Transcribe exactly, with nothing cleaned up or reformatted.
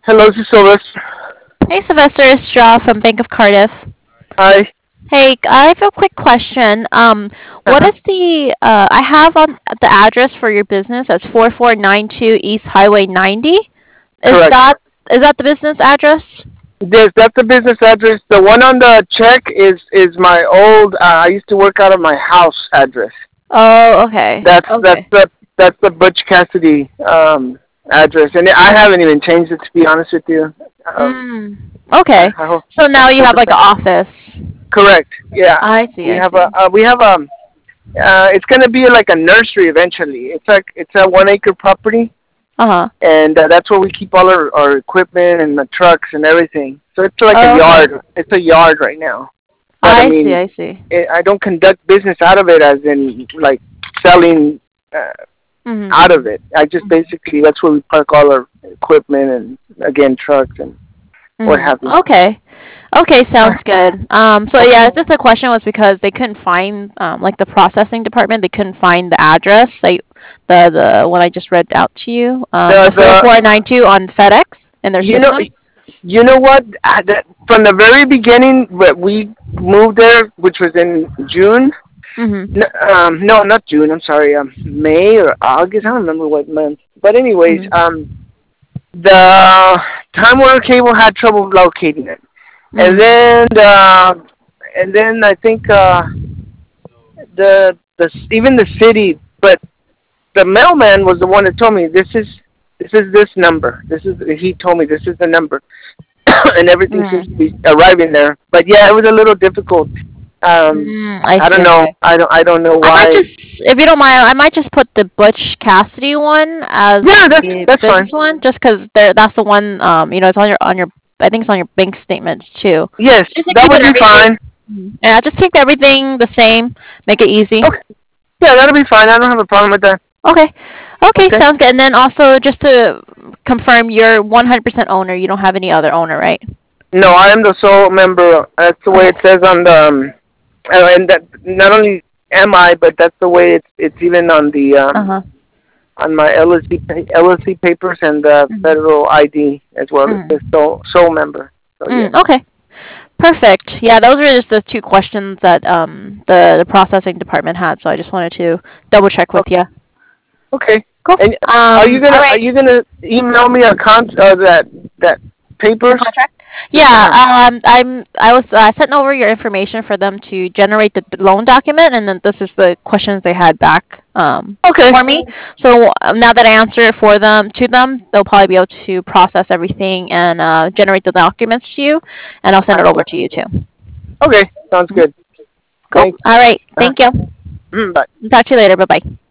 Hello, this is Sylvester. Hey, Sylvester, it's Straw from Bank of Cardiff. Hi. Hey, I have a quick question. Um, what Uh-huh. is the uh, I have on the address for your business as four four nine two East Highway ninety. Is Correct. that is that the business address? Yes, that's the business address. The one on the check is is my old. Uh, I used to work out of my house address. Oh, okay, That's that's okay. the that's the Butch Cassidy um address, and I haven't even changed it to be honest with you. Um, Mm, I, okay. I hope So that's now you still have the like an same. office. Correct. Yeah. I see, We I have a see. uh, we have um uh it's gonna be like a nursery eventually. It's like it's a one acre property, Uh huh. and uh, that's where we keep all our, our equipment and the trucks and everything. So it's like a Oh, okay. yard. It's a yard right now. But I I see, mean, I see. it, I don't conduct business out of it as in like selling uh, Mhm. out of it. I just basically that's where we park all our equipment and again trucks and what Mhm. have you. Okay. Okay, Uh, sounds good. Um, so okay. yeah, just the question was because they couldn't find um, like the processing department, they couldn't find the address, like the the one I just read out to you, um, The the four the four nine two on FedEx in their you know system. you know what uh, that, from the very beginning when we moved there, which was in June. Mhm. N- um, no, not June. I'm sorry. Um, May or August. I don't remember what month. But anyways, Mhm. um, the Time Warner Cable had trouble locating it, and Mhm. then uh, and then I think uh, the the even the city, but the mailman was the one that told me this is this is this number. This is he told me this is the number, and everything seems to Mhm. be arriving there. But yeah, it was a little difficult. Um, Mm, I I see. don't know. Okay. I don't. I don't know I might why. just, if you don't mind, I might just put the Butch Cassidy one Yeah, as that's the that's fine. business one, just because there that's the one. Um, you know, it's on your on your. I think it's on your bank statements too. Yes, Just to that keep would it be everything. fine. Mhm. Yeah, just keep everything the same. Make it easy. Okay. Yeah, that'll be fine. I don't have a problem with that. Okay. Okay, Okay. sounds good. And then also just to confirm, you're one hundred percent owner. You don't have any other owner, right? No, I am the sole member. That's the way Okay. it says on the um, uh, and that not only am I, but that's the way it's it's even on the Uh um huh. on my L L C pa- L L C papers and the Mm-hmm. federal I D as well. It says Mm. sole sole member. So yes. Mm, okay. Perfect. Yeah, those were just the two questions that um the, the processing department had, so I just wanted to double check with Okay. you. Okay. Cool. And are you Um. All gonna are right. you gonna email me a con uh, that that The papers? contract? Uh Yeah. huh. Um. I'm. I was. I sent over your information for them to generate the loan document, and then this is the questions they had back. Um. Okay. For me. So um, now that I answer it for them to them, they'll probably be able to process everything and uh, generate the documents to you, and I'll send I it over see. to you too. Okay. Sounds Mhm. good. Cool. Thanks. All right. Uh, Thank you. mm, bye. Talk to you later. Bye bye.